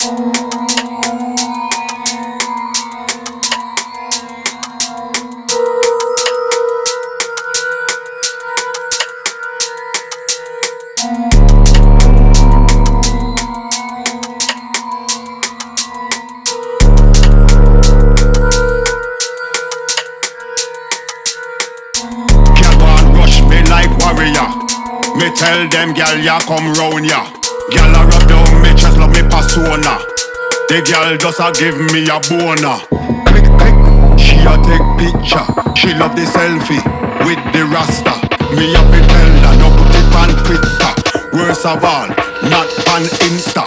Me tell them gal ya come round ya. Gal a rub down me chest, love me persona. The gal just a give me a boner. Click click, she a take picture. She love the selfie with the rasta. Me a fi tell her no put it on Twitter. Worst of all, not on Insta.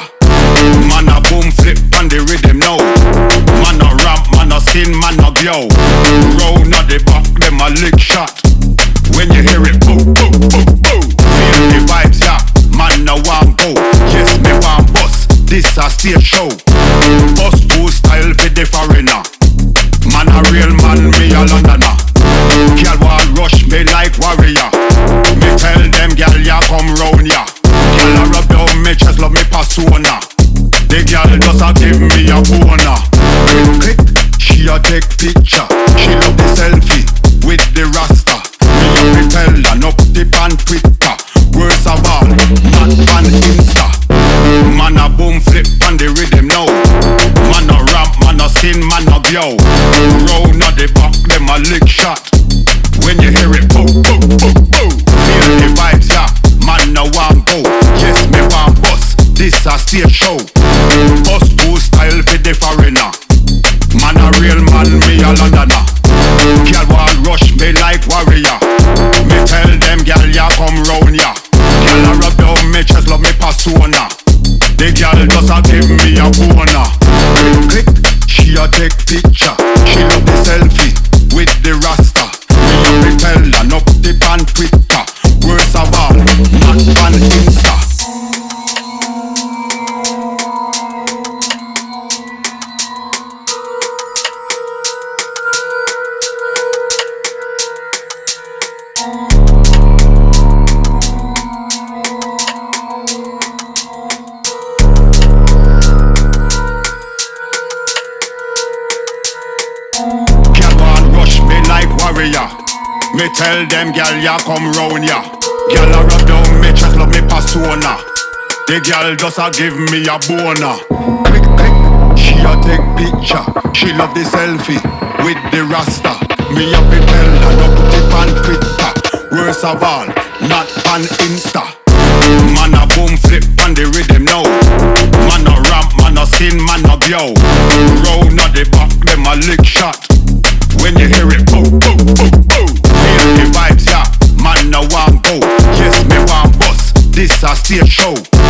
Man a boom flip on the rhythm now. Man a ramp, man a skin, man a glow. Round at the back, them a lick shot. When you hear it, boom, boom, boom, boom. Feel the vibes, yeah. Man, no one go. Yes, me want bust. This a stage show. Bust two style for the foreigner. Man, a real man, me a Londoner. Girl want rush me like warrior. Me tell them, girl, ya come round ya. Girl a rub down me chest, love me persona. The girl just a give me a boner. Click, click, she a take picture. She love the selfie with the rasta. Me tell her no put it on Twitter. Worst of all, not on Insta. Man a boom flip on the rhythm now. Man a ramp, man a skin, man a glow. Round at the back, them a lick shot. When you hear it, boom, boom, boom, boom. Feel the vibes, yeah. Man no one go. Yes, me want bust. This a stage show. Bust two style for the foreigner. Man a real man, me a Londoner. Girl want rush me like warrior. Me tell them, girl, ya come round ya. Girl a rub down me chest, love me persona. The girl just a give me a boner. Click, click, she a take picture. She love the selfie with the rasta. Me tell her no put it on Twitter. Worst of all, not on Insta. Me tell them, girl, ya come round ya. Girl a rub down me chest, love me persona. The girl just a give me a boner. Click, click, she a take picture. She love the selfie with the rasta. Me a fi tell her no put it on Twitter. Worst of all, not on Insta. Man a boom flip on the rhythm now. Man a ramp, man a skin, man a glow. Round at the back, them a lick shot. When you hear it, boom, boom, boom, boom. Feel the vibes, yeah. Man, no one go. Yes, me want bust. This a stage show.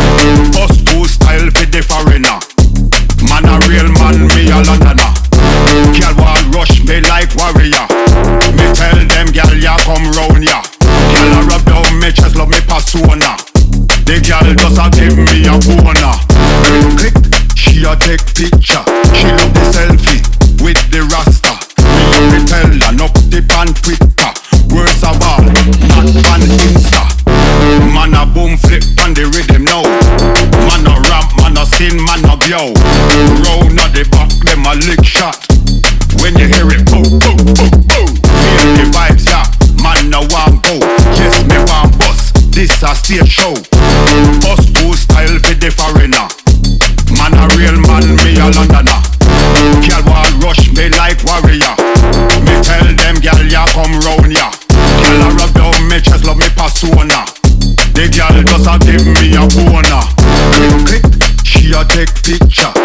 Bust two style for the foreigner. Man, a real man, me a Londoner. Girl want rush me like warrior. Me tell them, girl, ya come round ya. Girl a rub down me chest, love me persona. The girl just a give me a boner. Click, click, she a take picture. She love the selfie with the rasta. Me tell her no put it on Twitter. Worst of all, not on Insta. Man a boom flip on the rhythm now. Man a ramp, man a skin, man a glow. Round at the back, them a lick shot. When you hear it, boom, boom, boom, boom. Feel the vibes, yeah. Man no one go. Yes, me want bust. This a stage show. Bust two style for the foreigner. Man a real man, me a Londoner. Girl want rush me like warrior. Me tell them, girl, ya come round ya. Girl a rub down me chest, love me persona. The girl just a give me a boner. Click, click, she a take picture.